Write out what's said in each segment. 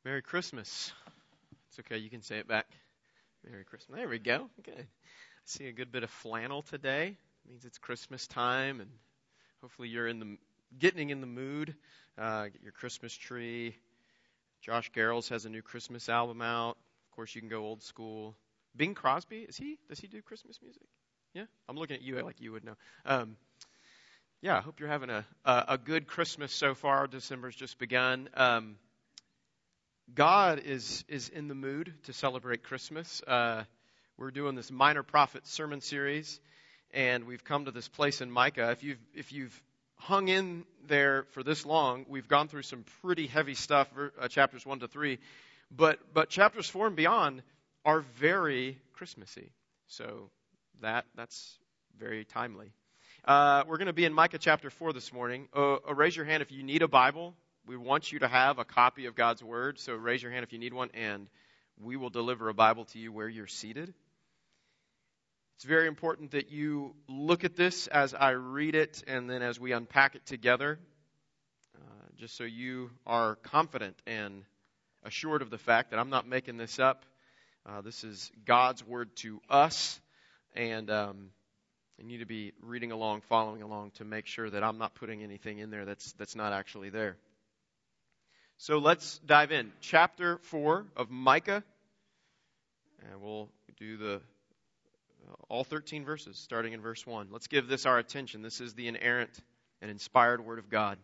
Merry Christmas. It's okay, you can say it back. Merry Christmas. There we go. Good. I see a good bit of flannel today. It means it's Christmas time, and hopefully you're getting in the mood. Get your Christmas tree. Josh Garrels has a new Christmas album out. Of course, you can go old school. Bing Crosby, does he do Christmas music? Yeah? I'm looking at you like you would know. I hope you're having a good Christmas so far. December's just begun. God is in the mood to celebrate Christmas. We're doing this Minor Prophet sermon series, and we've come to this place in Micah. If you've hung in there for this long, we've gone through some pretty heavy stuff, chapters 1 to 3, but chapters 4 and beyond are very Christmassy. So that's very timely. We're going to be in Micah chapter 4 this morning. Raise your hand if you need a Bible. We want you to have a copy of God's Word, so raise your hand if you need one, and we will deliver a Bible to you where you're seated. It's very important that you look at this as I read it and then as we unpack it together, just so you are confident and assured of the fact that I'm not making this up. This is God's Word to us, and you need to be reading along, following along to make sure that I'm not putting anything in there that's not actually there. So let's dive in. Chapter 4 of Micah. And we'll do all 13 verses, starting in verse 1. Let's give this our attention. This is the inerrant and inspired Word of God.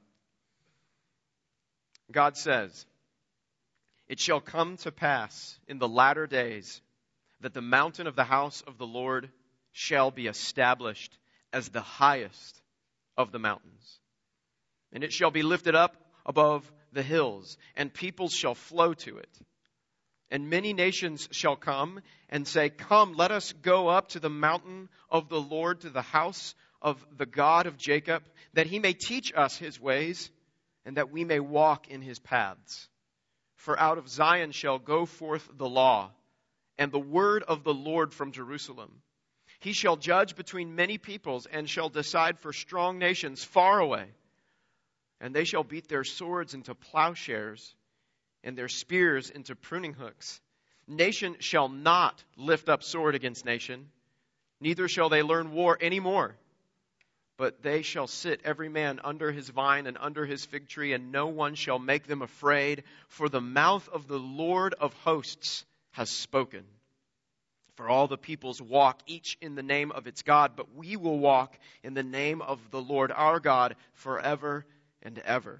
God says, "It shall come to pass in the latter days that the mountain of the house of the Lord shall be established as the highest of the mountains. And it shall be lifted up above the hills, and peoples shall flow to it. And many nations shall come and say, 'Come, let us go up to the mountain of the Lord, to the house of the God of Jacob, that he may teach us his ways, and that we may walk in his paths. For out of Zion shall go forth the law, and the word of the Lord from Jerusalem. He shall judge between many peoples, and shall decide for strong nations far away. And they shall beat their swords into plowshares, and their spears into pruning hooks. Nation shall not lift up sword against nation, neither shall they learn war any more. But they shall sit every man under his vine and under his fig tree, and no one shall make them afraid, for the mouth of the Lord of hosts has spoken. For all the peoples walk each in the name of its God, but we will walk in the name of the Lord our God forever and ever.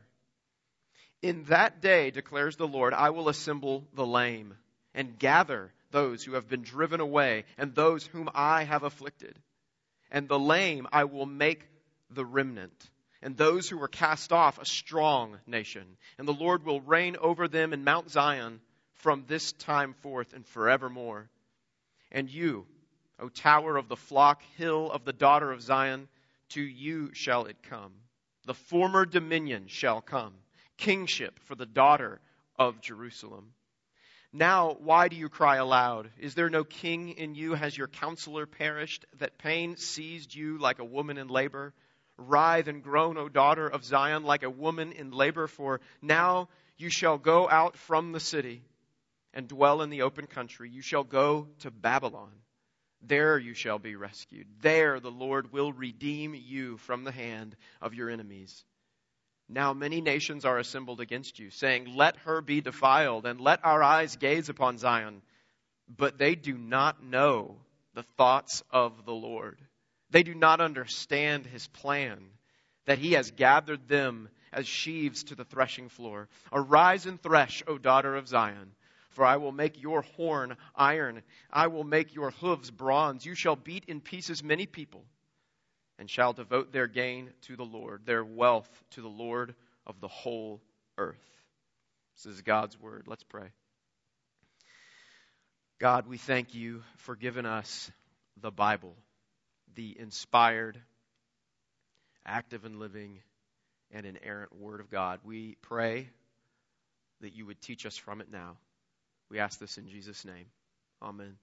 In that day, declares the Lord, I will assemble the lame and gather those who have been driven away and those whom I have afflicted. And the lame I will make the remnant, and those who were cast off a strong nation. And the Lord will reign over them in Mount Zion from this time forth and forevermore. And you, O tower of the flock, hill of the daughter of Zion, to you shall it come. The former dominion shall come, kingship for the daughter of Jerusalem. Now, why do you cry aloud? Is there no king in you? Has your counselor perished, that pain seized you like a woman in labor? Writhe and groan, O daughter of Zion, like a woman in labor, for now you shall go out from the city and dwell in the open country. You shall go to Babylon. There you shall be rescued. There the Lord will redeem you from the hand of your enemies. Now many nations are assembled against you, saying, let her be defiled, and let our eyes gaze upon Zion. But they do not know the thoughts of the Lord. They do not understand his plan, that he has gathered them as sheaves to the threshing floor. Arise and thresh, O daughter of Zion. For I will make your horn iron. I will make your hooves bronze. You shall beat in pieces many people, and shall devote their gain to the Lord, their wealth to the Lord of the whole earth. This is God's word. Let's pray. God, we thank you for giving us the Bible, the inspired, active and living, and inerrant word of God. We pray that you would teach us from it now. We ask this in Jesus' name. Amen.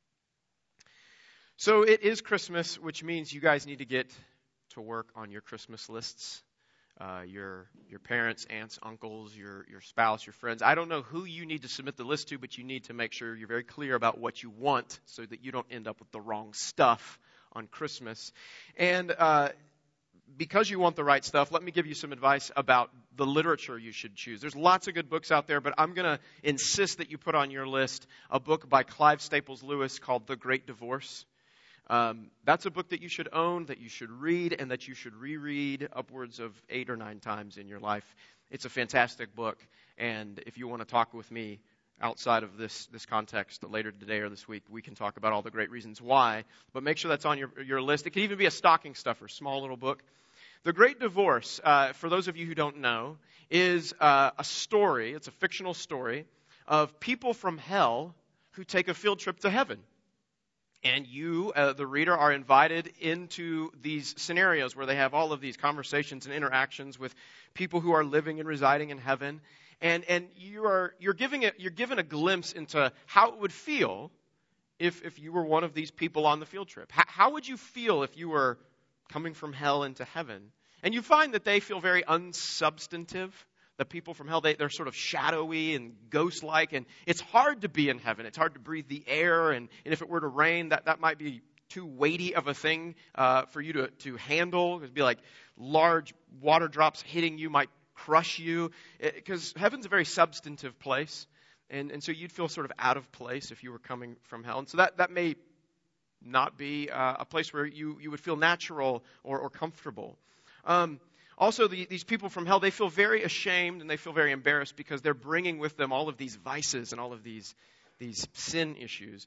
So it is Christmas, which means you guys need to get to work on your Christmas lists. your parents, aunts, uncles, your spouse, your friends. I don't know who you need to submit the list to, but you need to make sure you're very clear about what you want so that you don't end up with the wrong stuff on Christmas. And because you want the right stuff, let me give you some advice about the literature you should choose. There's lots of good books out there, but I'm going to insist that you put on your list a book by Clive Staples Lewis called The Great Divorce. That's a book that you should own, that you should read, and that you should reread upwards of 8 or 9 times in your life. It's a fantastic book, and if you want to talk with me outside of this context later today or this week, we can talk about all the great reasons why, but make sure that's on your list. It can even be a stocking stuffer, small little book. The Great Divorce, for those of you who don't know, is a story, it's a fictional story, of people from hell who take a field trip to heaven. And you, the reader, are invited into these scenarios where they have all of these conversations and interactions with people who are living and residing in heaven. And you're given a glimpse into how it would feel if you were one of these people on the field trip. How would you feel if you were coming from hell into heaven? And you find that they feel very unsubstantive. The people from hell, they're sort of shadowy and ghost-like, and it's hard to be in heaven. It's hard to breathe the air, and if it were to rain, that might be too weighty of a thing for you to handle. It would be like large water drops hitting you might crush you, because heaven's a very substantive place, and so you'd feel sort of out of place if you were coming from hell. And so that may not be a place where you would feel natural or comfortable. Also, these people from hell, they feel very ashamed and they feel very embarrassed because they're bringing with them all of these vices and all of these sin issues.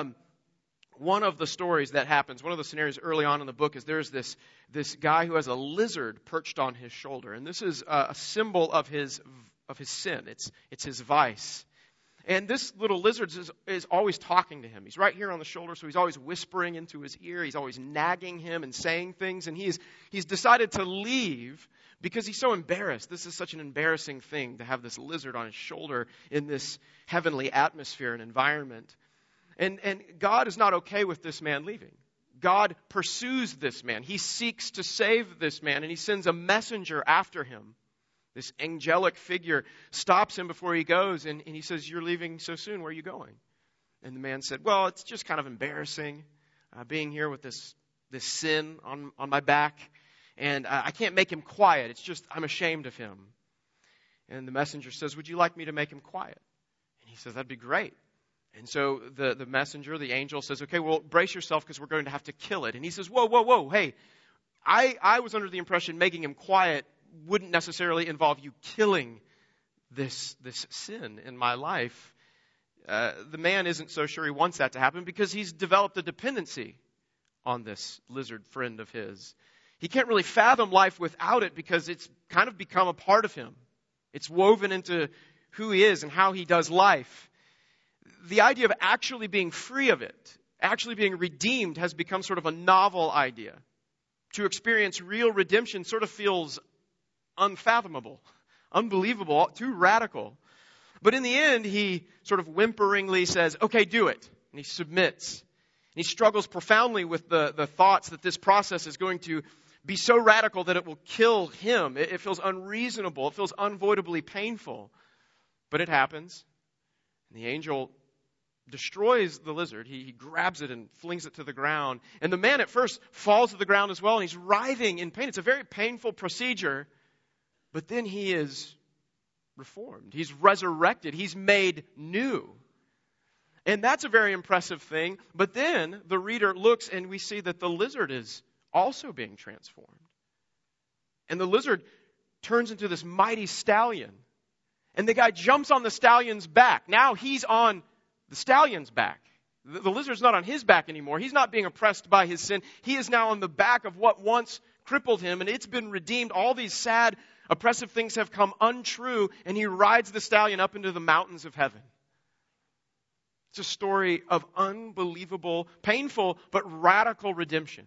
One of the stories that happens, one of the scenarios early on in the book is there's this guy who has a lizard perched on his shoulder. And this is a symbol of his sin. It's his vice. And this little lizard is always talking to him. He's right here on the shoulder, so he's always whispering into his ear. He's always nagging him and saying things. And he's decided to leave because he's so embarrassed. This is such an embarrassing thing to have this lizard on his shoulder in this heavenly atmosphere and environment. And God is not okay with this man leaving. God pursues this man. He seeks to save this man, and he sends a messenger after him. This angelic figure stops him before he goes, and he says, "You're leaving so soon. Where are you going?" And the man said, "Well, it's just kind of embarrassing being here with this sin on my back, and I can't make him quiet. It's just I'm ashamed of him." And the messenger says, "Would you like me to make him quiet?" And he says, "That'd be great." And so the messenger, the angel, says, "Okay, well, brace yourself because we're going to have to kill it." And he says, whoa, hey, I was under the impression making him quiet wouldn't necessarily involve you killing this sin in my life. The man isn't so sure he wants that to happen because he's developed a dependency on this lizard friend of his. He can't really fathom life without it because it's kind of become a part of him. It's woven into who he is and how he does life. The idea of actually being free of it, actually being redeemed, has become sort of a novel idea. To experience real redemption sort of feels unfathomable, unbelievable, too radical. But in the end, he sort of whimperingly says, "Okay, do it." And he submits. And he struggles profoundly with the thoughts that this process is going to be so radical that it will kill him. It feels unreasonable. It feels unavoidably painful. But it happens. And the angel destroys the lizard. He grabs it and flings it to the ground. And the man at first falls to the ground as well, and he's writhing in pain. It's a very painful procedure. But then he is reformed. He's resurrected. He's made new. And that's a very impressive thing. But then the reader looks and we see that the lizard is also being transformed. And the lizard turns into this mighty stallion. And the guy jumps on the stallion's back. Now he's on the stallion's back. The lizard's not on his back anymore. He's not being oppressed by his sin. He is now on the back of what once crippled him, and it's been redeemed. All these sad, oppressive things have come untrue, and he rides the stallion up into the mountains of heaven. It's a story of unbelievable, painful, but radical redemption.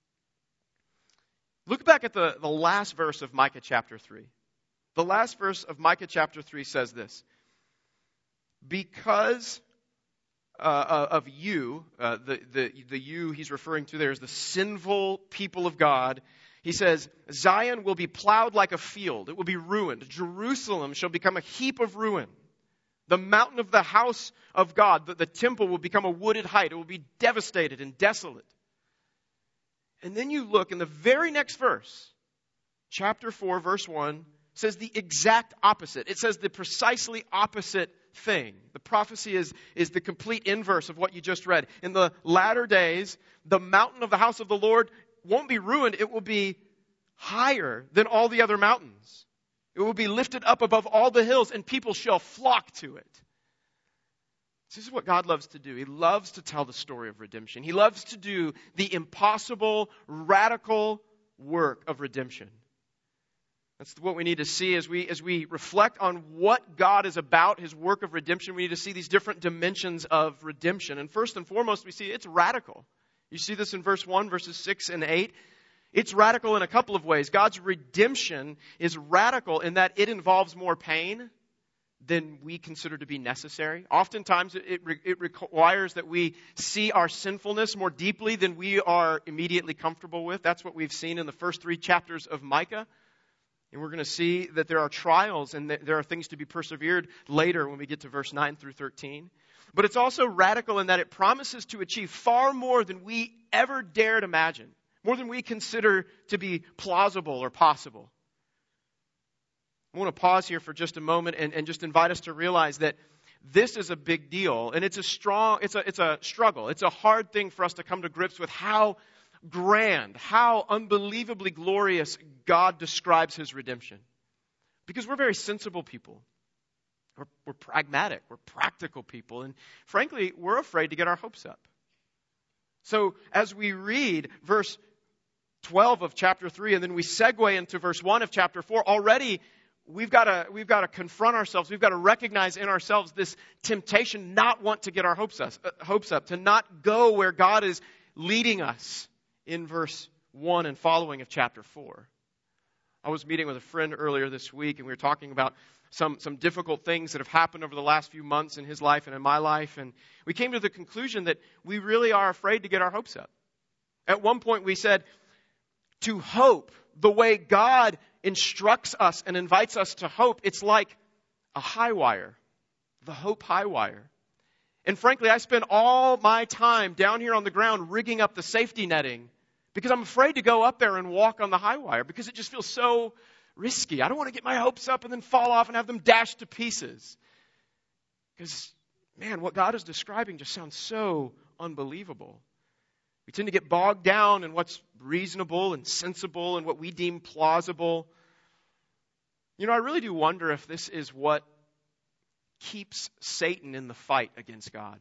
Look back at the last verse of Micah chapter 3. The last verse of Micah chapter 3 says this: "Because of you," the you he's referring to there is the sinful people of God, He says, Zion will be plowed like a field. It will be ruined. Jerusalem shall become a heap of ruin. The mountain of the house of God, the temple, will become a wooded height. It will be devastated and desolate. And then you look in the very next verse, chapter 4, verse 1, says the exact opposite. It says the precisely opposite thing. The prophecy is the complete inverse of what you just read. In the latter days, the mountain of the house of the Lord won't be ruined. It will be higher than all the other mountains. It will be lifted up above all the hills, and people shall flock to it. This is what God loves to do. He loves to tell the story of redemption. He loves to do the impossible, radical work of redemption. That's what we need to see as we reflect on what God is about, His work of redemption. We need to see these different dimensions of redemption. And first and foremost, we see it's radical. You see this in verse 1, verses 6 and 8. It's radical in a couple of ways. God's redemption is radical in that it involves more pain than we consider to be necessary. Oftentimes, it requires that we see our sinfulness more deeply than we are immediately comfortable with. That's what we've seen in the first 3 chapters of Micah. And we're going to see that there are trials and that there are things to be persevered later when we get to verse 9 through 13. But it's also radical in that it promises to achieve far more than we ever dared imagine, more than we consider to be plausible or possible. I want to pause here for just a moment and just invite us to realize that this is a big deal, and it's a struggle. It's a hard thing for us to come to grips with how grand, how unbelievably glorious God describes His redemption. Because we're very sensible people. We're pragmatic. We're practical people. And frankly, we're afraid to get our hopes up. So as we read verse 12 of chapter 3, and then we segue into verse 1 of chapter 4, already we've got to confront ourselves. We've got to recognize in ourselves this temptation not want to get our hopes up, to not go where God is leading us in verse 1 and following of chapter 4. I was meeting with a friend earlier this week, and we were talking about some difficult things that have happened over the last few months in his life and in my life. And we came to the conclusion that we really are afraid to get our hopes up. At one point we said, to hope the way God instructs us and invites us to hope, it's like a high wire, the hope high wire. And frankly, I spend all my time down here on the ground rigging up the safety netting because I'm afraid to go up there and walk on the high wire because it just feels so risky. I don't want to get my hopes up and then fall off and have them dashed to pieces. Because, man, what God is describing just sounds so unbelievable. We tend to get bogged down in what's reasonable and sensible and what we deem plausible. You know, I really do wonder if this is what keeps Satan in the fight against God.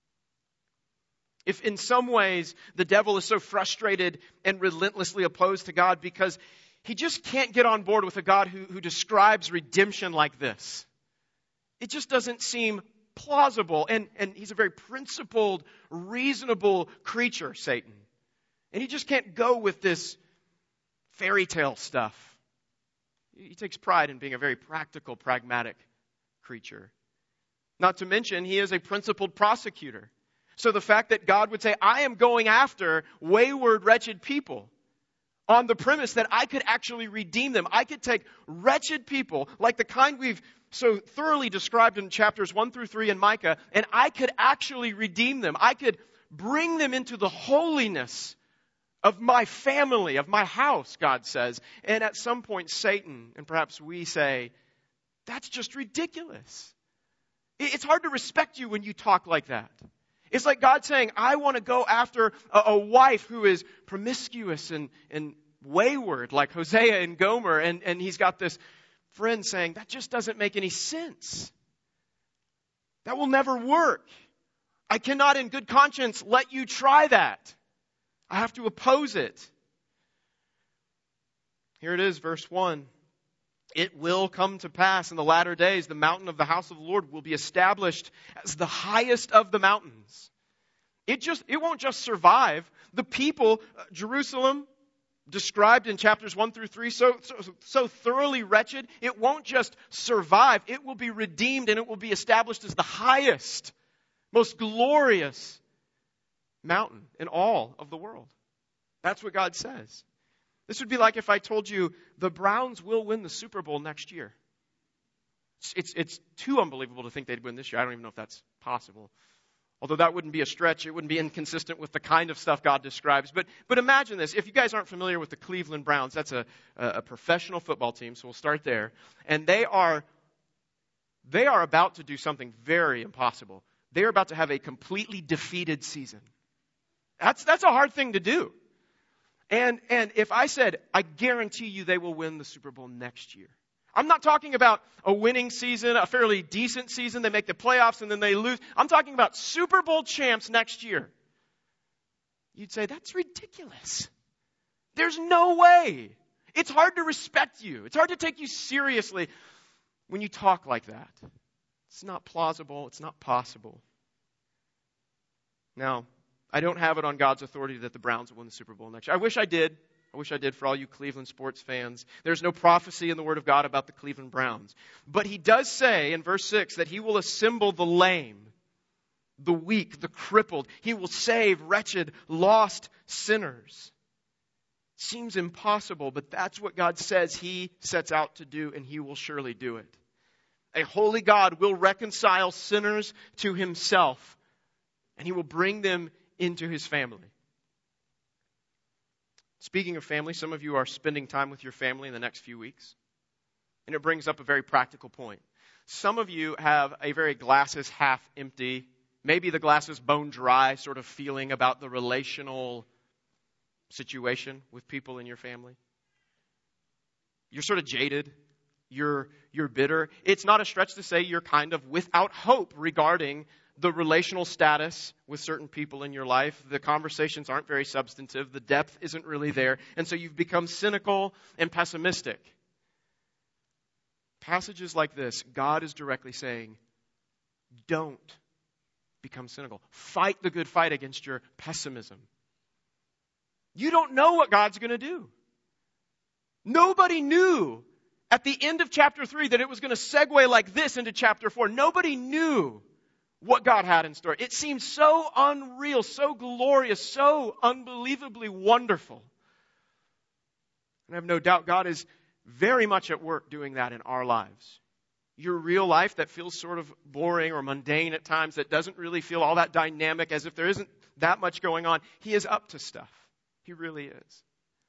If in some ways the devil is so frustrated and relentlessly opposed to God because he just can't get on board with a God who describes redemption like this. It just doesn't seem plausible. And he's a very principled, reasonable creature, Satan. And he just can't go with this fairy tale stuff. He takes pride in being a very practical, pragmatic creature. Not to mention, he is a principled prosecutor. So the fact that God would say, I am going after wayward, wretched people on the premise that I could actually redeem them. I could take wretched people, like the kind we've so thoroughly described in chapters 1 through 3 in Micah, and I could actually redeem them. I could bring them into the holiness of my family, of my house, God says. And at some point, Satan, and perhaps we say, that's just ridiculous. It's hard to respect you when you talk like that. It's like God saying, I want to go after a wife who is promiscuous and wayward, like Hosea and Gomer. And he's got this friend saying, that just doesn't make any sense. That will never work. I cannot in good conscience let you try that. I have to oppose it. Here it is, verse 1. It will come to pass in the latter days, the mountain of the house of the Lord will be established as the highest of the mountains. It won't just survive. The people, Jerusalem, described in chapters 1 through 3, so thoroughly wretched, it won't just survive. It will be redeemed and it will be established as the highest, most glorious mountain in all of the world. That's what God says. This would be like if I told you the Browns will win the Super Bowl next year. It's too unbelievable to think they'd win this year. I don't even know if that's possible. Although that wouldn't be a stretch. It wouldn't be inconsistent with the kind of stuff God describes. But imagine this. If you guys aren't familiar with the Cleveland Browns, that's a professional football team, so we'll start there. And they are about to do something very impossible. They are about to have a completely defeated season. That's a hard thing to do. And if I said, I guarantee you they will win the Super Bowl next year. I'm not talking about a winning season, a fairly decent season. They make the playoffs and then they lose. I'm talking about Super Bowl champs next year. You'd say, that's ridiculous. There's no way. It's hard to respect you. It's hard to take you seriously when you talk like that. It's not plausible. It's not possible. Now, I don't have it on God's authority that the Browns will win the Super Bowl next year. I wish I did. I wish I did for all you Cleveland sports fans. There's no prophecy in the Word of God about the Cleveland Browns. But he does say in verse 6 that he will assemble the lame, the weak, the crippled. He will save wretched, lost sinners. Seems impossible, but that's what God says he sets out to do, and he will surely do it. A holy God will reconcile sinners to himself, and he will bring them into his family. Speaking of family, some of you are spending time with your family in the next few weeks. And it brings up a very practical point. Some of you have a very glasses half empty, maybe the glass is bone dry sort of feeling about the relational situation with people in your family. You're sort of jaded. You're bitter. It's not a stretch to say you're kind of without hope regarding the relational status with certain people in your life. The conversations aren't very substantive. The depth isn't really there. And so you've become cynical and pessimistic. Passages like this, God is directly saying, don't become cynical. Fight the good fight against your pessimism. You don't know what God's going to do. Nobody knew at the end of chapter 3 that it was going to segue like this into chapter 4. Nobody knew what God had in store. It seemed so unreal, so glorious, so unbelievably wonderful. And I have no doubt God is very much at work doing that in our lives. Your real life that feels sort of boring or mundane at times, that doesn't really feel all that dynamic, as if there isn't that much going on, he is up to stuff. He really is.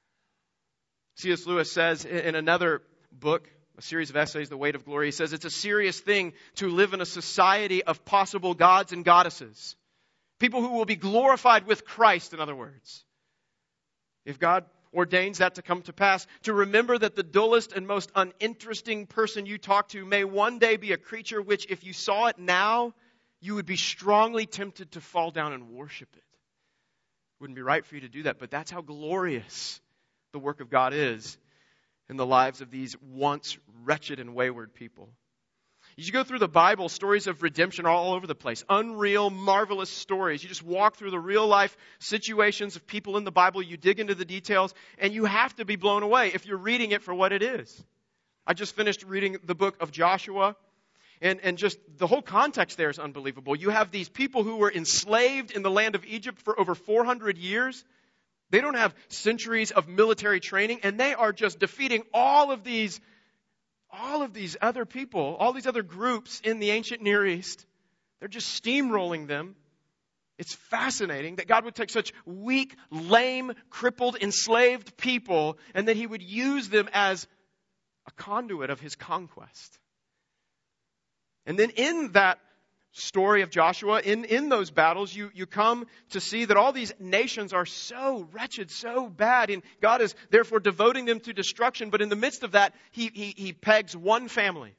C.S. Lewis says in another book, a series of essays, The Weight of Glory, he says it's a serious thing to live in a society of possible gods and goddesses. People who will be glorified with Christ, in other words. If God ordains that to come to pass, to remember that the dullest and most uninteresting person you talk to may one day be a creature which, if you saw it now, you would be strongly tempted to fall down and worship it. It wouldn't be right for you to do that, but that's how glorious the work of God is in the lives of these once wretched and wayward people. As you go through the Bible, stories of redemption are all over the place. Unreal, marvelous stories. You just walk through the real life situations of people in the Bible. You dig into the details, and you have to be blown away if you're reading it for what it is. I just finished reading the book of Joshua, and just the whole context there is unbelievable. You have these people who were enslaved in the land of Egypt for over 400 years. They don't have centuries of military training, and they are just defeating all of these other people, all these other groups in the ancient Near East. They're just steamrolling them. It's fascinating that God would take such weak, lame, crippled, enslaved people, and that he would use them as a conduit of his conquest. And then in that story of Joshua, in those battles, you come to see that all these nations are so wretched, so bad, and God is therefore devoting them to destruction. But in the midst of that, he pegs one family.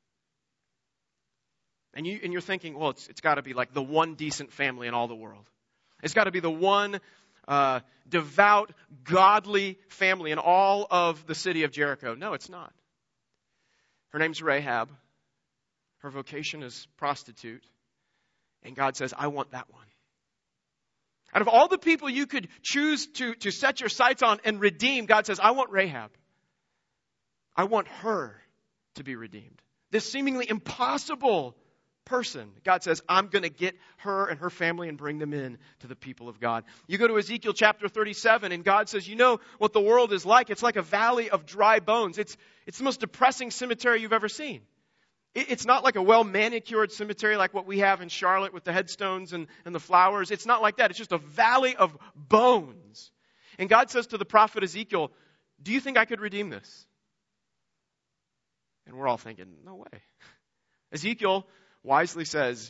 And you're thinking, well, it's got to be like the one decent family in all the world. It's got to be the one devout, godly family in all of the city of Jericho. No, it's not. Her name's Rahab. Her vocation is prostitute. And God says, I want that one. Out of all the people you could choose to set your sights on and redeem, God says, I want Rahab. I want her to be redeemed. This seemingly impossible person. God says, I'm going to get her and her family and bring them in to the people of God. You go to Ezekiel chapter 37, and God says, you know what the world is like? It's like a valley of dry bones. It's the most depressing cemetery you've ever seen. It's not like a well-manicured cemetery like what we have in Charlotte with the headstones and the flowers. It's not like that. It's just a valley of bones. And God says to the prophet Ezekiel, do you think I could redeem this? And we're all thinking, no way. Ezekiel wisely says,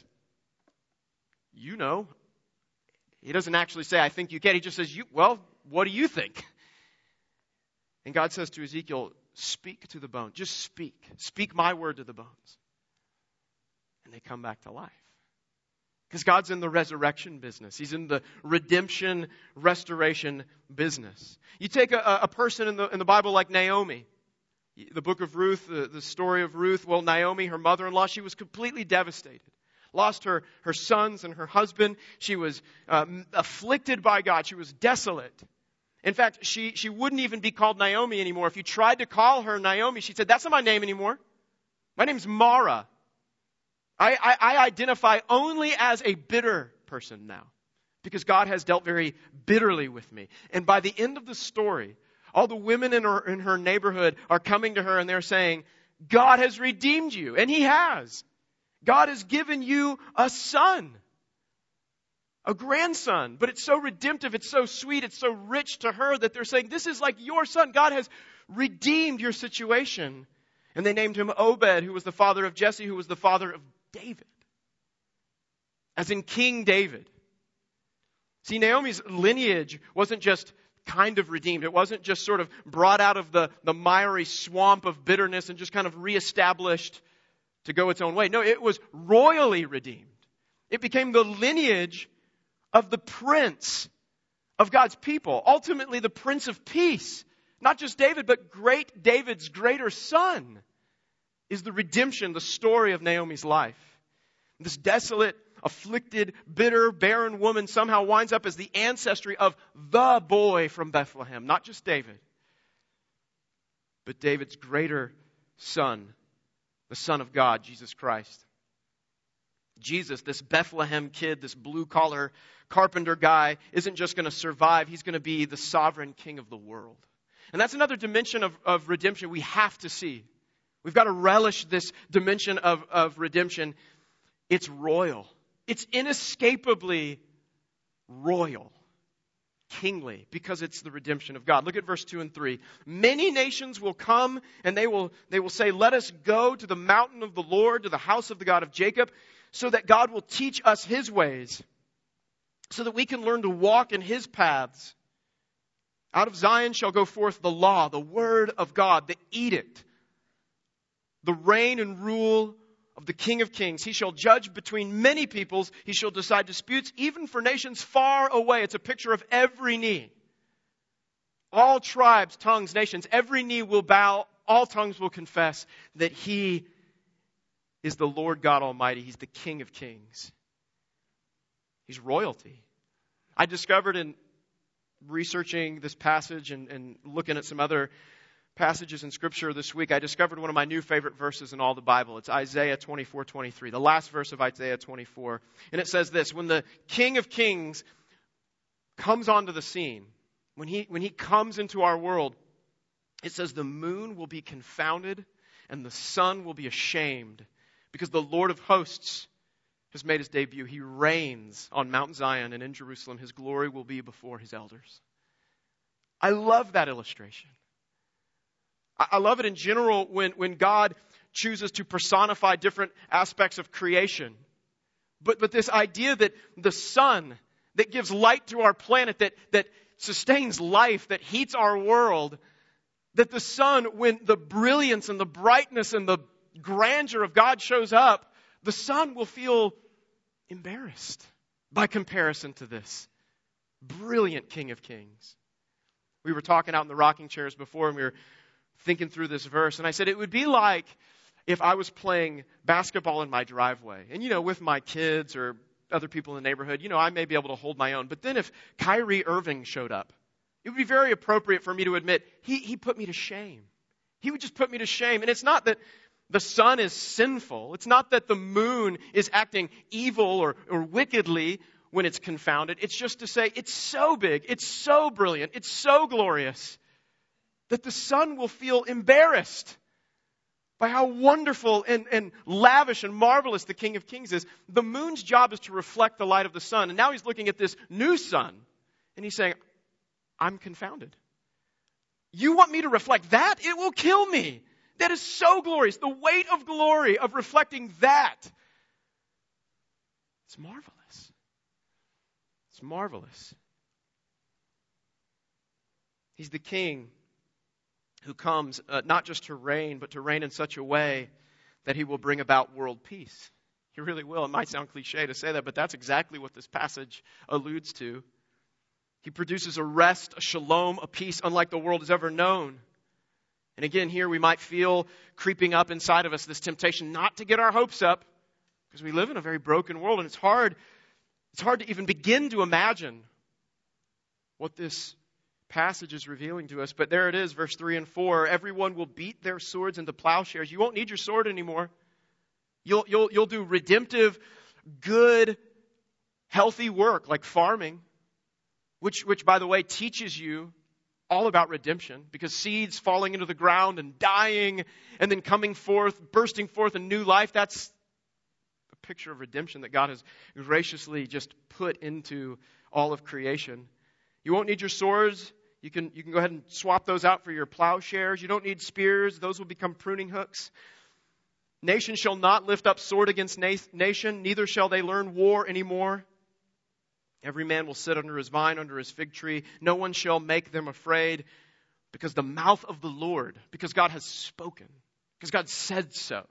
you know. He doesn't actually say, I think you can. He just says, well, what do you think? And God says to Ezekiel, speak to the bone. Just speak. Speak my word to the bones. And they come back to life. Because God's in the resurrection business. He's in the redemption, restoration business. You take a person in the Bible like Naomi. The book of Ruth, the story of Ruth. Well, Naomi, her mother-in-law, she was completely devastated. Lost her sons and her husband. She was afflicted by God. She was desolate. In fact, she wouldn't even be called Naomi anymore. If you tried to call her Naomi, she said, that's not my name anymore. My name's Mara. I identify only as a bitter person now. Because God has dealt very bitterly with me. And by the end of the story, all the women in her neighborhood are coming to her and they're saying, God has redeemed you. And He has. God has given you a son. A grandson. But it's so redemptive, it's so sweet, it's so rich to her that they're saying, this is like your son. God has redeemed your situation. And they named him Obed, who was the father of Jesse, who was the father of David. As in King David. See, Naomi's lineage wasn't just kind of redeemed. It wasn't just sort of brought out of the miry swamp of bitterness and just kind of reestablished to go its own way. No, it was royally redeemed. It became the lineage of the prince of God's people. Ultimately, the Prince of Peace. Not just David, but great David's greater son is the redemption, the story of Naomi's life. This desolate, afflicted, bitter, barren woman somehow winds up as the ancestry of the boy from Bethlehem. Not just David, but David's greater son, the Son of God, Jesus Christ. Jesus, this Bethlehem kid, this blue-collar carpenter guy, isn't just going to survive. He's going to be the sovereign king of the world. And that's another dimension of redemption we have to see. We've got to relish this dimension of redemption. It's royal. It's inescapably royal, kingly, because it's the redemption of God. Look at verse 2 and 3. Many nations will come and they will say, let us go to the mountain of the Lord, to the house of the God of Jacob, so that God will teach us His ways, so that we can learn to walk in His paths. Out of Zion shall go forth the law, the word of God, the edict, the reign and rule of the King of Kings. He shall judge between many peoples. He shall decide disputes even for nations far away. It's a picture of every knee. All tribes, tongues, nations, every knee will bow. All tongues will confess that He is the Lord God Almighty. He's the King of Kings. He's royalty. I discovered in researching this passage and looking at some other passages in Scripture this week, I discovered one of my new favorite verses in all the Bible. It's Isaiah 24:23, the last verse of Isaiah 24. And it says this, when the King of Kings comes onto the scene, when he comes into our world, it says the moon will be confounded and the sun will be ashamed because the Lord of hosts has made His debut. He reigns on Mount Zion and in Jerusalem. His glory will be before His elders. I love that illustration. I love it in general when God chooses to personify different aspects of creation. But this idea that the sun that gives light to our planet, that sustains life, that heats our world, that the sun, when the brilliance and the brightness and the grandeur of God shows up, the sun will feel embarrassed by comparison to this brilliant King of Kings. We were talking out in the rocking chairs before, and we were thinking through this verse, and I said it would be like if I was playing basketball in my driveway, and with my kids or other people in the neighborhood, I may be able to hold my own. But then if Kyrie Irving showed up, it would be very appropriate for me to admit he put me to shame. He would just put me to shame. And it's not that the sun is sinful. It's not that the moon is acting evil or wickedly when it's confounded. It's just to say it's so big, it's so brilliant, it's so glorious that the sun will feel embarrassed by how wonderful and lavish and marvelous the King of Kings is. The moon's job is to reflect the light of the sun. And now he's looking at this new sun and he's saying, I'm confounded. You want me to reflect that? It will kill me. That is so glorious. The weight of glory of reflecting that. It's marvelous. It's marvelous. He's the King who comes not just to reign, but to reign in such a way that he will bring about world peace. He really will. It might sound cliche to say that, but that's exactly what this passage alludes to. He produces a rest, a shalom, a peace unlike the world has ever known. And again, here we might feel creeping up inside of us this temptation not to get our hopes up, because we live in a very broken world, and it's hard to even begin to imagine what this passage is revealing to us. But there it is, verse 3 and 4. Everyone will beat their swords into plowshares. You won't need your sword anymore. You'll do redemptive, good, healthy work like farming, which by the way teaches you all about redemption, because seeds falling into the ground and dying and then coming forth, bursting forth in new life, that's a picture of redemption that God has graciously just put into all of creation. You won't need your swords. You can go ahead and swap those out for your plowshares. You don't need spears. Those will become pruning hooks. Nation shall not lift up sword against nation, neither shall they learn war anymore. Every man will sit under his vine, under his fig tree. No one shall make them afraid, because the mouth of the Lord, because God has spoken, because God said so.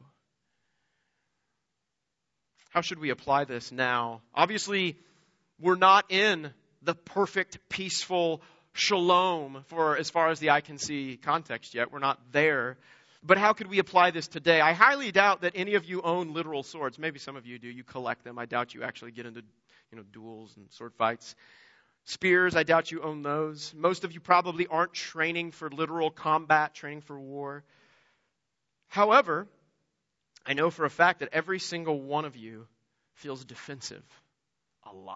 How should we apply this now? Obviously, we're not in the perfect, peaceful shalom for as far as the eye can see context yet. We're not there. But how could we apply this today? I highly doubt that any of you own literal swords. Maybe some of you do. You collect them. I doubt you actually get into duels and sword fights. Spears, I doubt you own those. Most of you probably aren't training for literal combat, training for war. However, I know for a fact that every single one of you feels defensive a lot.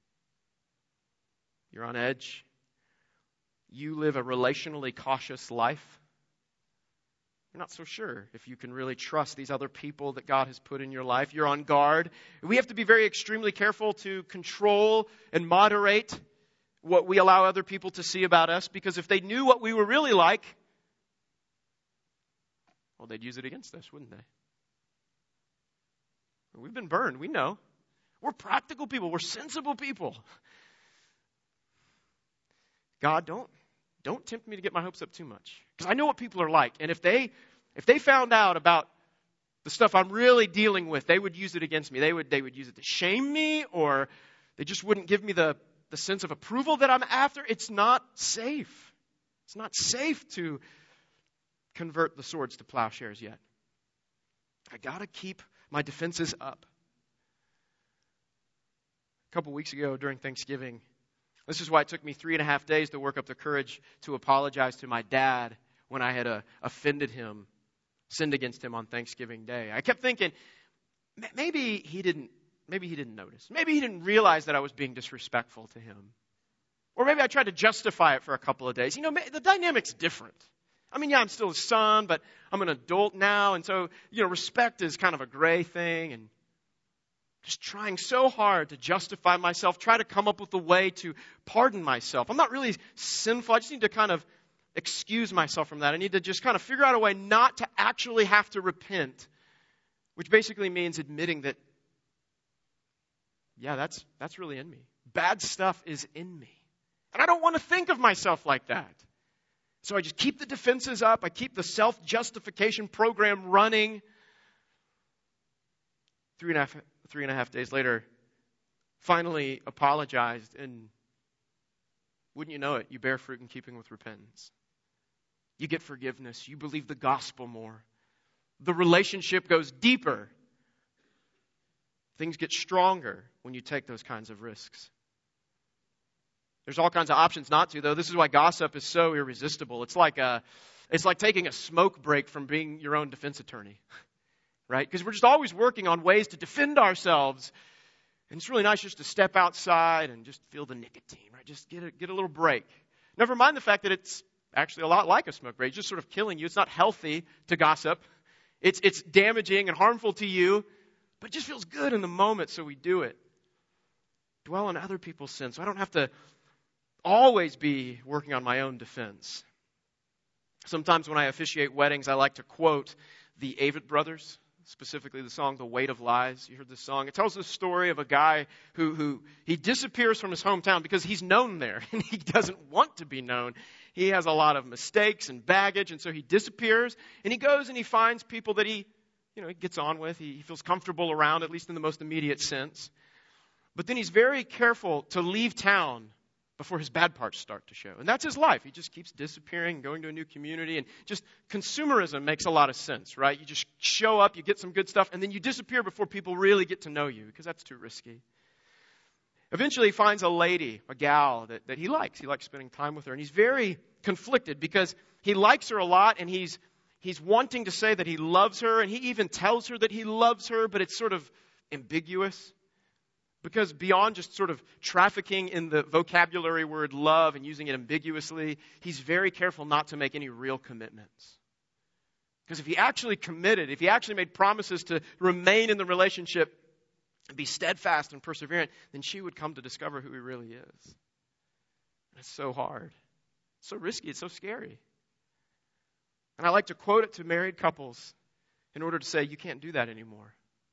You're on edge. You live a relationally cautious life. You're not so sure if you can really trust these other people that God has put in your life. You're on guard. We have to be very extremely careful to control and moderate what we allow other people to see about us, because if they knew what we were really like, well, they'd use it against us, wouldn't they? We've been burned. We know. We're practical people. We're sensible people. God, don't tempt me to get my hopes up too much, because I know what people are like. And if they found out about the stuff I'm really dealing with, they would use it against me. They would use it to shame me, or they just wouldn't give me the sense of approval that I'm after. It's not safe. It's not safe to convert the swords to plowshares yet. I got to keep my defenses up. A couple weeks ago during Thanksgiving, this is why it took me 3.5 days to work up the courage to apologize to my dad when I had offended him, sinned against him on Thanksgiving Day. I kept thinking, maybe he didn't notice. Maybe he didn't realize that I was being disrespectful to him. Or maybe I tried to justify it for a couple of days. The dynamic's different. I mean, yeah, I'm still his son, but I'm an adult now. And so, respect is kind of a gray thing. And just trying so hard to justify myself, try to come up with a way to pardon myself. I'm not really sinful. I just need to kind of excuse myself from that. I need to just kind of figure out a way not to actually have to repent, which basically means admitting that, yeah, that's really in me. Bad stuff is in me. And I don't want to think of myself like that. So I just keep the defenses up. I keep the self-justification program running. 3.5 days later, finally apologized, and wouldn't you know it, you bear fruit in keeping with repentance. You get forgiveness. You believe the gospel more. The relationship goes deeper. Things get stronger when you take those kinds of risks. There's all kinds of options not to, though. This is why gossip is so irresistible. It's like taking a smoke break from being your own defense attorney. right? Because we're just always working on ways to defend ourselves. And it's really nice just to step outside and just feel the nicotine, right? Just get a little break. Never mind the fact that it's actually a lot like a smoke break. It's just sort of killing you. It's not healthy to gossip. It's damaging and harmful to you, but it just feels good in the moment, so we do it. Dwell on other people's sins, so I don't have to always be working on my own defense. Sometimes when I officiate weddings, I like to quote the Avett Brothers, specifically the song The Weight of Lies. You heard this song. It tells the story of a guy who he disappears from his hometown because he's known there, and he doesn't want to be known. He has a lot of mistakes and baggage, and so he disappears, and he goes and he finds people that he gets on with. He feels comfortable around, at least in the most immediate sense. But then he's very careful to leave town before his bad parts start to show. And that's his life. He just keeps disappearing, going to a new community, and just consumerism makes a lot of sense, right? You just show up, you get some good stuff, and then you disappear before people really get to know you, because that's too risky. Eventually he finds a lady, a gal that he likes. He likes spending time with her, and he's very conflicted because he likes her a lot, and he's wanting to say that he loves her, and he even tells her that he loves her, but it's sort of ambiguous. Because beyond just sort of trafficking in the vocabulary word love and using it ambiguously, he's very careful not to make any real commitments. Because if he actually committed, if he actually made promises to remain in the relationship and be steadfast and perseverant, then she would come to discover who he really is. And it's so hard. It's so risky. It's so scary. And I like to quote it to married couples in order to say, you can't do that anymore.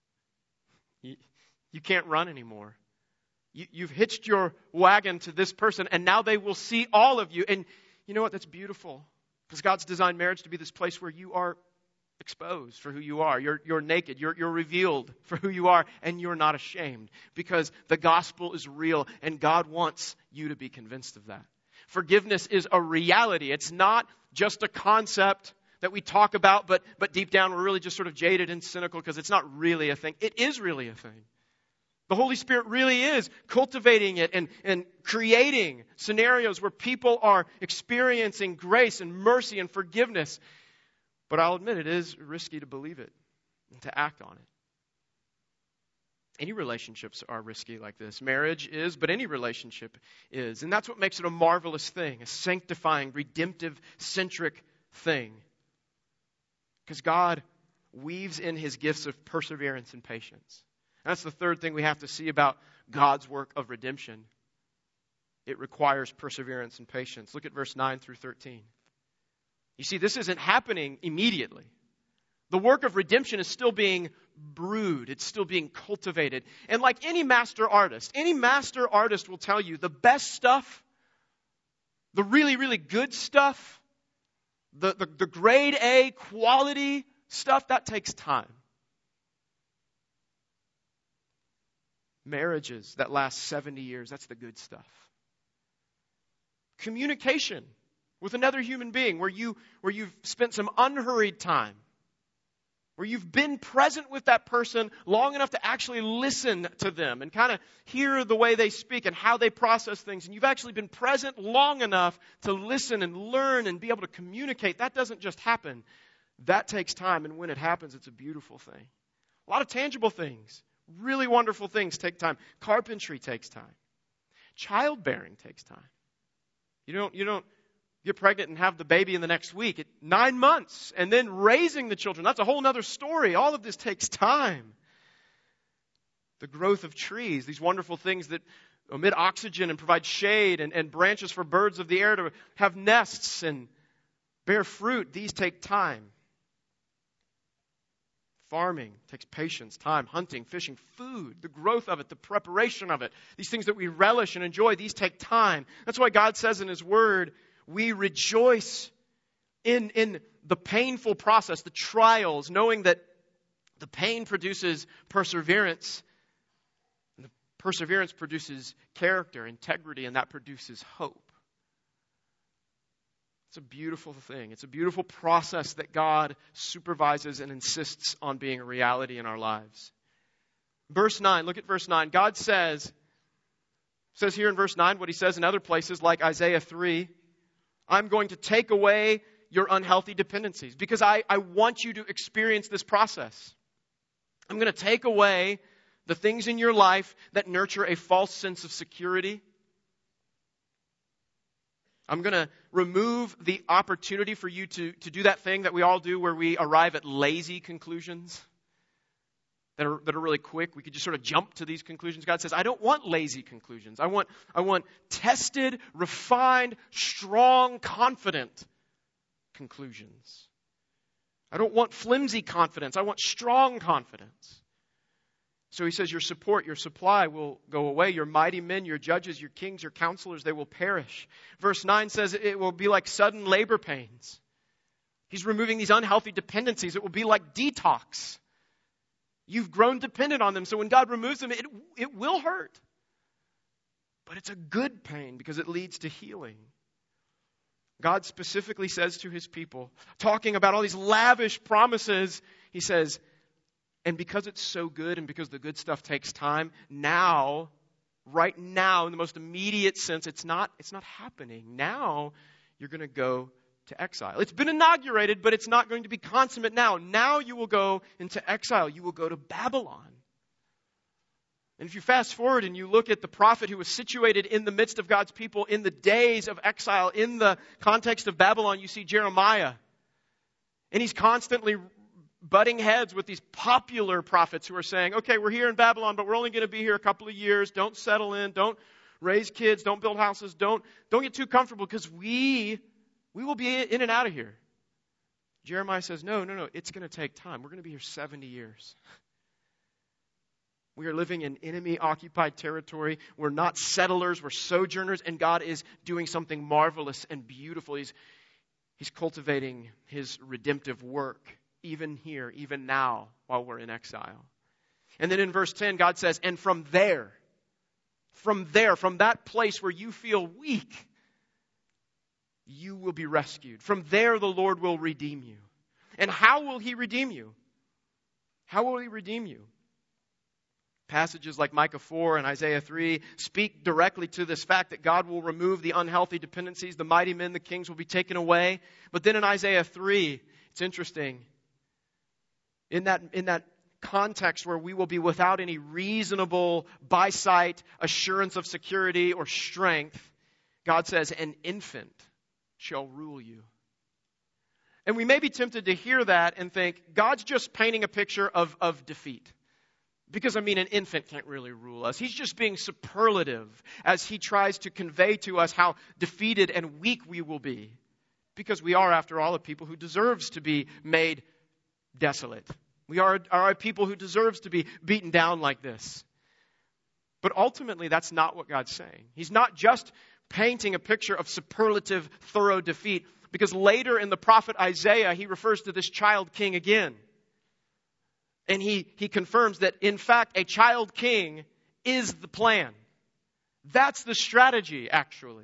You can't run anymore. You've hitched your wagon to this person, and now they will see all of you. And you know what? That's beautiful. Because God's designed marriage to be this place where you are exposed for who you are. You're naked. You're revealed for who you are, and you're not ashamed. Because the gospel is real, and God wants you to be convinced of that. Forgiveness is a reality. It's not just a concept that we talk about, but deep down we're really just sort of jaded and cynical because it's not really a thing. It is really a thing. The Holy Spirit really is cultivating it and creating scenarios where people are experiencing grace and mercy and forgiveness. But I'll admit it is risky to believe it and to act on it. Any relationships are risky like this. Marriage is, but any relationship is. And that's what makes it a marvelous thing, a sanctifying, redemptive, centric thing. Because God weaves in His gifts of perseverance and patience. That's the third thing we have to see about God's work of redemption. It requires perseverance and patience. Look at verse 9 through 13. You see, this isn't happening immediately. The work of redemption is still being brewed. It's still being cultivated. And like any master artist will tell you the best stuff, the really, really good stuff, the grade A quality stuff, that takes time. Marriages that last 70 years, that's the good stuff. Communication with another human being where you've spent some unhurried time, where you've been present with that person long enough to actually listen to them and kind of hear the way they speak and how they process things. And you've actually been present long enough to listen and learn and be able to communicate. That doesn't just happen. That takes time. And when it happens, it's a beautiful thing. A lot of tangible things. Really wonderful things take time. Carpentry takes time. Childbearing takes time. You don't get pregnant and have the baby in the next week. 9 months. And then raising the children. That's a whole other story. All of this takes time. The growth of trees. These wonderful things that emit oxygen and provide shade and branches for birds of the air to have nests and bear fruit. These take time. Farming takes patience, time, hunting, fishing, food, the growth of it, the preparation of it. These things that we relish and enjoy, these take time. That's why God says in His Word, we rejoice in the painful process, the trials, knowing that the pain produces perseverance. And the perseverance produces character, integrity, and that produces hope. It's a beautiful thing. It's a beautiful process that God supervises and insists on being a reality in our lives. Verse 9, look at verse 9. God says here in verse 9 what He says in other places like Isaiah 3, I'm going to take away your unhealthy dependencies because I want you to experience this process. I'm going to take away the things in your life that nurture a false sense of security. I'm going to remove the opportunity for you to do that thing that we all do where we arrive at lazy conclusions that are really quick. We could just sort of jump to these conclusions. God says, I don't want lazy conclusions. I want tested, refined, strong, confident conclusions. I don't want flimsy confidence. I want strong confidence. So he says, your support, your supply will go away. Your mighty men, your judges, your kings, your counselors, they will perish. Verse 9 says it will be like sudden labor pains. He's removing these unhealthy dependencies. It will be like detox. You've grown dependent on them. So when God removes them, it will hurt. But it's a good pain because it leads to healing. God specifically says to his people, talking about all these lavish promises, he says, and because it's so good and because the good stuff takes time, now, right now, in the most immediate sense, it's not happening. Now, you're going to go to exile. It's been inaugurated, but it's not going to be consummate now. Now you will go into exile. You will go to Babylon. And if you fast forward and you look at the prophet who was situated in the midst of God's people in the days of exile, in the context of Babylon, you see Jeremiah. And he's constantly butting heads with these popular prophets who are saying, okay, we're here in Babylon, but we're only going to be here a couple of years. Don't settle in. Don't raise kids. Don't build houses. Don't get too comfortable because we will be in and out of here. Jeremiah says, no. It's going to take time. We're going to be here 70 years. We are living in enemy-occupied territory. We're not settlers. We're sojourners. And God is doing something marvelous and beautiful. He's cultivating his redemptive work, even here, even now, while we're in exile. And then in verse 10, God says, and from that place where you feel weak, you will be rescued. From there, the Lord will redeem you. And how will he redeem you? How will he redeem you? Passages like Micah 4 and Isaiah 3 speak directly to this fact that God will remove the unhealthy dependencies. The mighty men, the kings will be taken away. But then in Isaiah 3, it's interesting. In that context where we will be without any reasonable, by sight, assurance of security or strength, God says, an infant shall rule you. And we may be tempted to hear that and think, God's just painting a picture of defeat. Because, an infant can't really rule us. He's just being superlative as he tries to convey to us how defeated and weak we will be. Because we are, after all, a people who deserves to be made desolate. We are a people who deserves to be beaten down like this. But ultimately, that's not what God's saying. He's not just painting a picture of superlative, thorough defeat. Because later in the prophet Isaiah, he refers to this child king again. And he confirms that, in fact, a child king is the plan. That's the strategy, actually.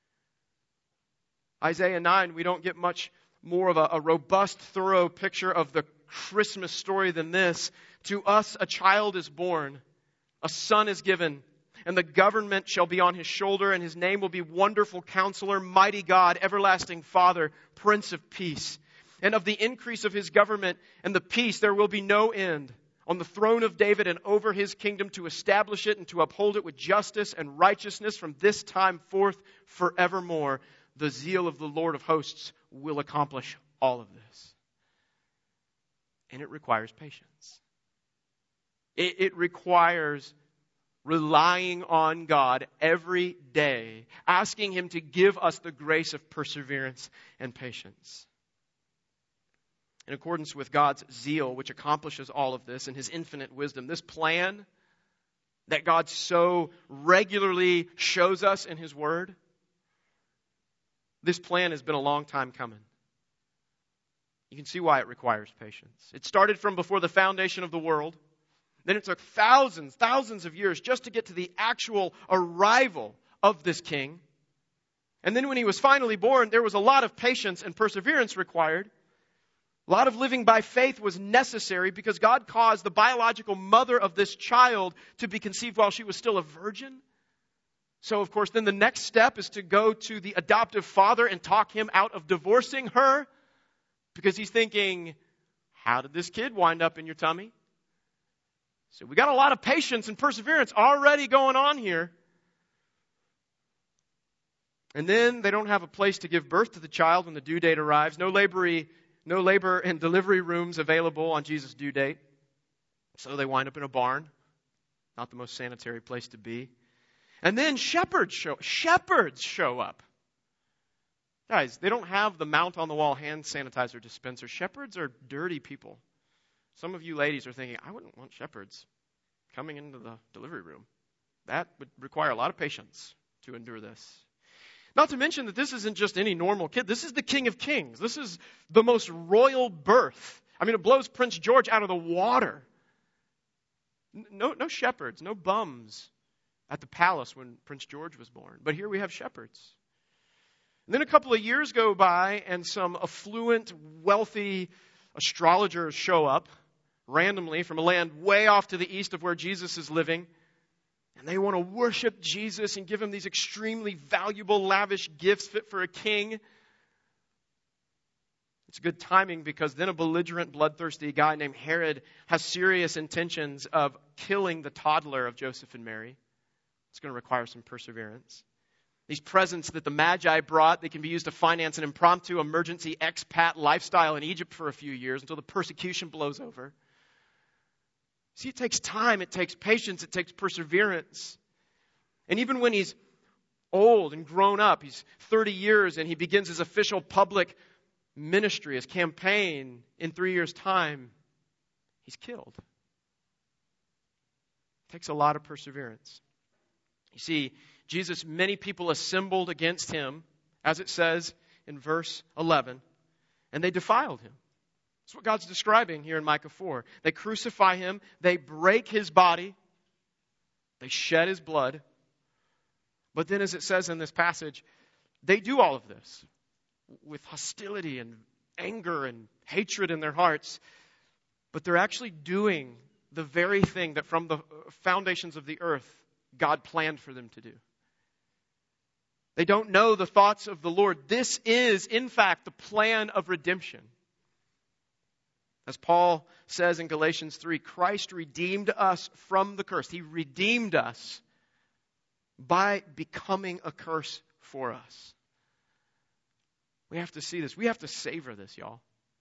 Isaiah 9, we don't get much more of a robust, thorough picture of the Christmas story than this. To us a child is born, a son is given, and the government shall be on his shoulder, and his name will be Wonderful Counselor, Mighty God, Everlasting Father, Prince of Peace. And of the increase of his government and the peace there will be no end on the throne of David and over his kingdom, to establish it and to uphold it with justice and righteousness from this time forth forevermore. The zeal of the Lord of hosts will accomplish all of this. And it requires patience. It requires relying on God every day, asking him to give us the grace of perseverance and patience. In accordance with God's zeal, which accomplishes all of this, and his infinite wisdom, this plan that God so regularly shows us in his word, this plan has been a long time coming. You can see why it requires patience. It started from before the foundation of the world. Then it took thousands of years just to get to the actual arrival of this king. And then when he was finally born, there was a lot of patience and perseverance required. A lot of living by faith was necessary because God caused the biological mother of this child to be conceived while she was still a virgin. So, of course, then the next step is to go to the adoptive father and talk him out of divorcing her, because he's thinking, how did this kid wind up in your tummy? So we got a lot of patience and perseverance already going on here. And then they don't have a place to give birth to the child when the due date arrives. No labor and delivery rooms available on Jesus' due date. So they wind up in a barn. Not the most sanitary place to be. And then shepherds show up. Guys, they don't have the mount-on-the-wall hand sanitizer dispenser. Shepherds are dirty people. Some of you ladies are thinking, I wouldn't want shepherds coming into the delivery room. That would require a lot of patience to endure this. Not to mention that this isn't just any normal kid. This is the King of Kings. This is the most royal birth. I mean, it blows Prince George out of the water. No shepherds, no bums at the palace when Prince George was born. But here we have shepherds. And then a couple of years go by and some affluent, wealthy astrologers show up randomly from a land way off to the east of where Jesus is living. And they want to worship Jesus and give him these extremely valuable, lavish gifts fit for a king. It's good timing because then a belligerent, bloodthirsty guy named Herod has serious intentions of killing the toddler of Joseph and Mary. It's going to require some perseverance. These presents that the Magi brought, they can be used to finance an impromptu emergency expat lifestyle in Egypt for a few years until the persecution blows over. See, it takes time, it takes patience, it takes perseverance. And even when he's old and grown up, he's 30 years and he begins his official public ministry, his campaign in 3 years' time, he's killed. It takes a lot of perseverance. You see, Jesus, many people assembled against him, as it says in verse 11, and they defiled him. That's what God's describing here in Micah 4. They crucify him, they break his body, they shed his blood. But then, as it says in this passage, they do all of this with hostility and anger and hatred in their hearts. But they're actually doing the very thing that from the foundations of the earth, God planned for them to do. They don't know the thoughts of the Lord. This is, in fact, the plan of redemption. As Paul says in Galatians 3, Christ redeemed us from the curse. He redeemed us by becoming a curse for us. We have to see this. We have to savor this, y'all.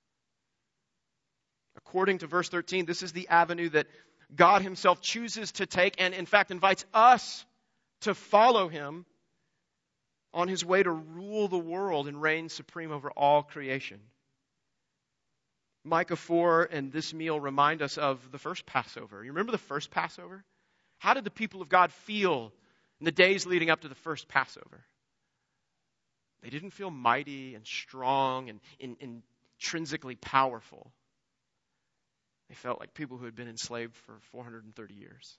According to verse 13, this is the avenue that God himself chooses to take and, in fact, invites us to follow him on his way to rule the world and reign supreme over all creation. Micah 4 and this meal remind us of the first Passover. You remember the first Passover? How did the people of God feel in the days leading up to the first Passover? They didn't feel mighty and strong and intrinsically powerful. They felt like people who had been enslaved for 430 years.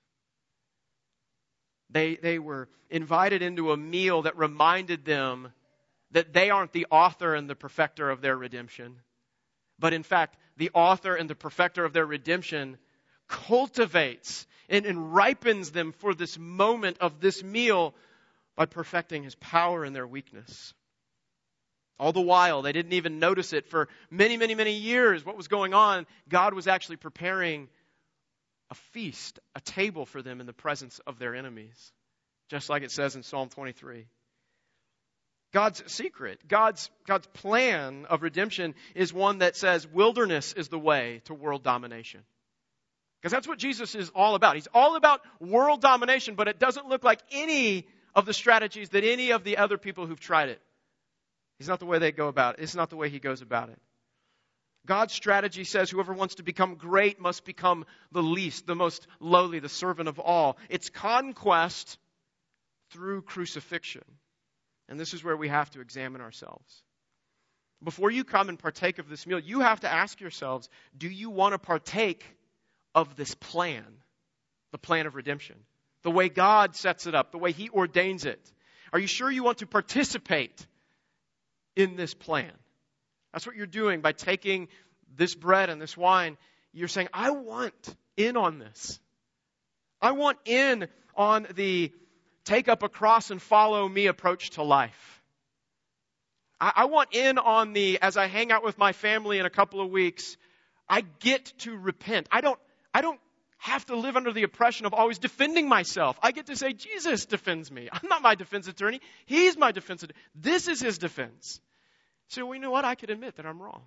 They were invited into a meal that reminded them that they aren't the author and the perfecter of their redemption. But in fact, the author and the perfecter of their redemption cultivates and ripens them for this moment of this meal by perfecting his power in their weakness. All the while, they didn't even notice it for many, many, many years. What was going on? God was actually preparing a feast, a table for them in the presence of their enemies. Just like it says in Psalm 23. God's secret, God's plan of redemption is one that says wilderness is the way to world domination. Because that's what Jesus is all about. He's all about world domination, but it doesn't look like any of the strategies that any of the other people who've tried it. It's not the way they go about it. It's not the way he goes about it. God's strategy says whoever wants to become great must become the least, the most lowly, the servant of all. It's conquest through crucifixion. And this is where we have to examine ourselves. Before you come and partake of this meal, you have to ask yourselves, do you want to partake of this plan? The plan of redemption. The way God sets it up, the way he ordains it. Are you sure you want to participate in this plan? That's what you're doing by taking this bread and this wine. You're saying, I want in on this. I want in on the take up a cross and follow me approach to life. I want in on the, as I hang out with my family in a couple of weeks, I get to repent. I don't have to live under the oppression of always defending myself. I get to say, Jesus defends me. I'm not my defense attorney. He's my defense attorney. This is his defense. So, well, you know what? I could admit that I'm wrong.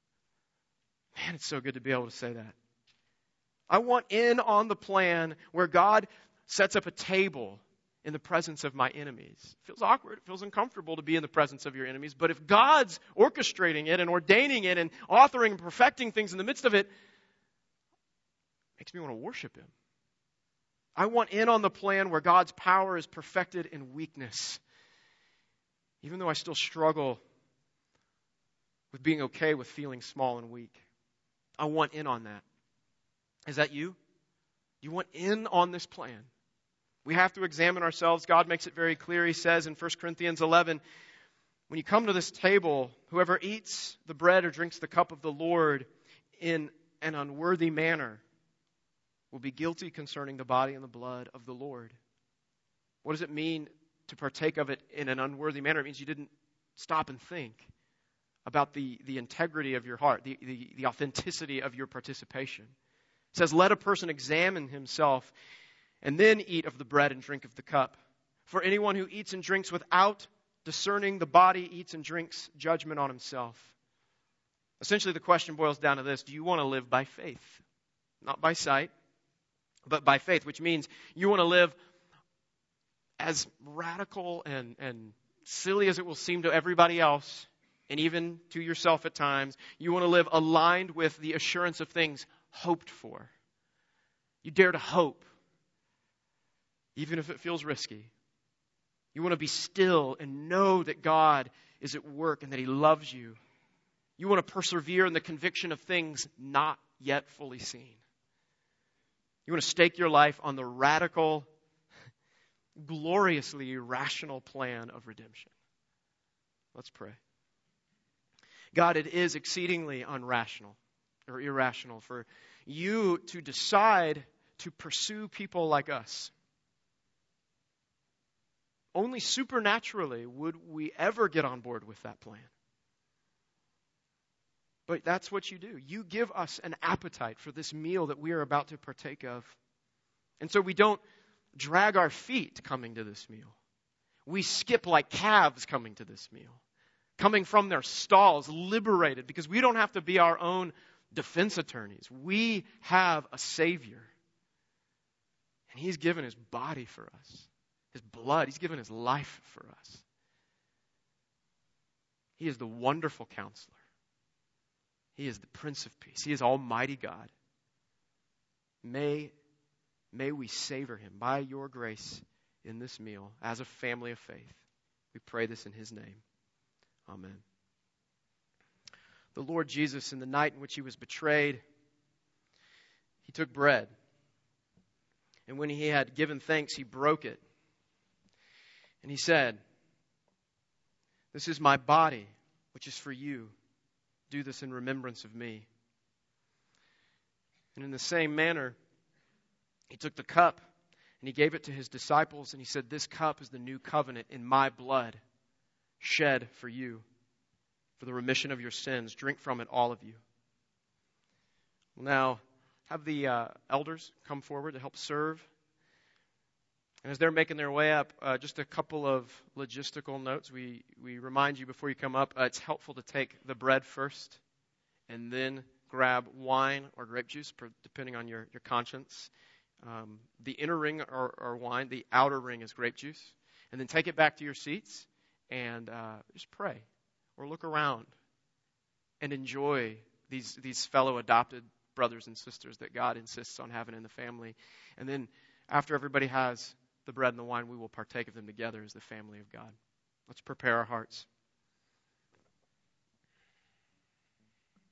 Man, it's so good to be able to say that. I want in on the plan where God sets up a table in the presence of my enemies. It feels awkward. It feels uncomfortable to be in the presence of your enemies. But if God's orchestrating it and ordaining it and authoring and perfecting things in the midst of it, makes me want to worship him. I want in on the plan where God's power is perfected in weakness. Even though I still struggle with being okay with feeling small and weak. I want in on that. Is that you? You want in on this plan. We have to examine ourselves. God makes it very clear. He says in 1 Corinthians 11, when you come to this table, whoever eats the bread or drinks the cup of the Lord in an unworthy manner will be guilty concerning the body and the blood of the Lord. What does it mean to partake of it in an unworthy manner? It means you didn't stop and think about the integrity of your heart, the authenticity of your participation. It says, let a person examine himself and then eat of the bread and drink of the cup. For anyone who eats and drinks without discerning the body eats and drinks judgment on himself. Essentially, the question boils down to this. Do you want to live by faith? Not by sight, but by faith, which means you want to live as radical and silly as it will seem to everybody else, and even to yourself at times. You want to live aligned with the assurance of things hoped for. You dare to hope, even if it feels risky. You want to be still and know that God is at work and that he loves you. You want to persevere in the conviction of things not yet fully seen. You want to stake your life on the radical, gloriously irrational plan of redemption. Let's pray. God, it is exceedingly irrational for you to decide to pursue people like us. Only supernaturally would we ever get on board with that plan. But that's what you do. You give us an appetite for this meal that we are about to partake of. And so we don't drag our feet coming to this meal. We skip like calves coming to this meal. Coming from their stalls, liberated, because we don't have to be our own defense attorneys. We have a Savior. And he's given his body for us. His blood. He's given his life for us. He is the wonderful counselor. He is the Prince of Peace. He is Almighty God. May we savor him by your grace in this meal as a family of faith. We pray this in his name. Amen. The Lord Jesus, in the night in which he was betrayed, he took bread. And when he had given thanks, he broke it. And he said, "This is my body, which is for you. Do this in remembrance of me." And in the same manner, he took the cup and he gave it to his disciples. And he said, "This cup is the new covenant in my blood, shed for you, for the remission of your sins. Drink from it, all of you." We'll now have the elders come forward to help serve. And as they're making their way up, just a couple of logistical notes. We remind you before you come up, it's helpful to take the bread first and then grab wine or grape juice, depending on your conscience. The inner ring are wine, the outer ring is grape juice. And then take it back to your seats and just pray or look around and enjoy these fellow adopted brothers and sisters that God insists on having in the family. And then after everybody has the bread and the wine, we will partake of them together as the family of God. Let's prepare our hearts.